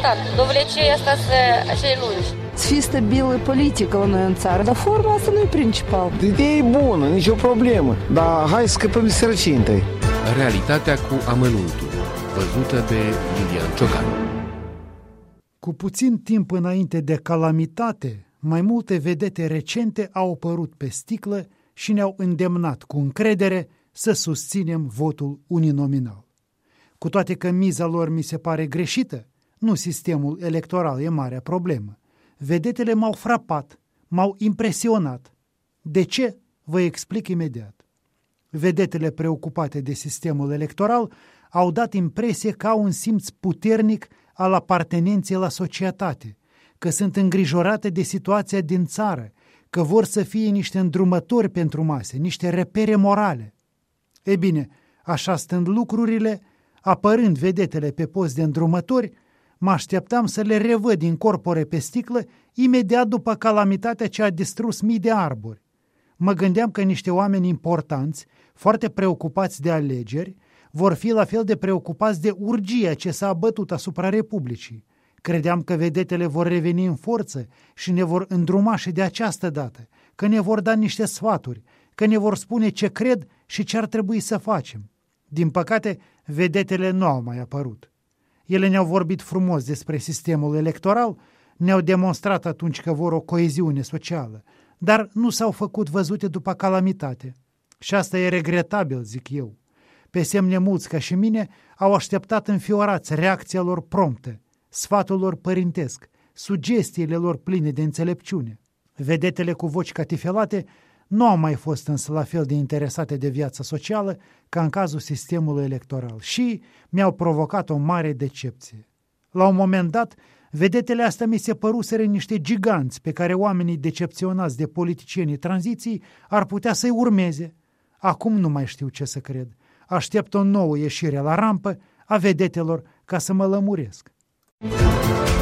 stat. Довлече остаться acei lungi. Să fie stabilă politică la noi în țară, dar forma asta nu e principal. Ideea e bună, nicio problemă, dar hai să scăpăm de sărăcie întâi. Realitatea cu amănuntul, văzută de Lilian Ciocan. Cu puțin timp înainte de calamitate, mai multe vedete recente au apărut pe sticlă și ne-au îndemnat cu încredere să susținem votul uninominal. Cu toate că miza lor mi se pare greșită, nu sistemul electoral e marea problemă. Vedetele m-au frapat, m-au impresionat. De ce? Vă explic imediat. Vedetele preocupate de sistemul electoral au dat impresie că au un simț puternic al apartenenței la societate, că sunt îngrijorate de situația din țară, că vor să fie niște îndrumători pentru mase, niște repere morale. E bine, așa stând lucrurile, apărând vedetele pe post de îndrumători, mă așteptam să le revăd incorpore pe sticlă imediat după calamitatea ce a distrus mii de arbori. Mă gândeam că niște oameni importanți, foarte preocupați de alegeri, vor fi la fel de preocupați de urgia ce s-a abătut asupra Republicii. Credeam că vedetele vor reveni în forță și ne vor îndruma și de această dată, că ne vor da niște sfaturi, că ne vor spune ce cred și ce ar trebui să facem. Din păcate, vedetele nu au mai apărut. Ele ne-au vorbit frumos despre sistemul electoral, ne-au demonstrat atunci că vor o coeziune socială, dar nu s-au făcut văzute după calamitate. Și asta e regretabil, zic eu. Pe semne mulți ca și mine au așteptat înfiorați reacția lor promptă, sfatul lor părintesc, sugestiile lor pline de înțelepciune. Vedetele cu voci catifelate nu au mai fost însă la fel de interesate de viața socială ca în cazul sistemului electoral și mi-au provocat o mare decepție. La un moment dat, vedetele astea mi se păruseră niște giganți pe care oamenii decepționați de politicienii tranziției ar putea să-i urmeze. Acum nu mai știu ce să cred. Aștept o nouă ieșire la rampă a vedetelor ca să mă lămuresc.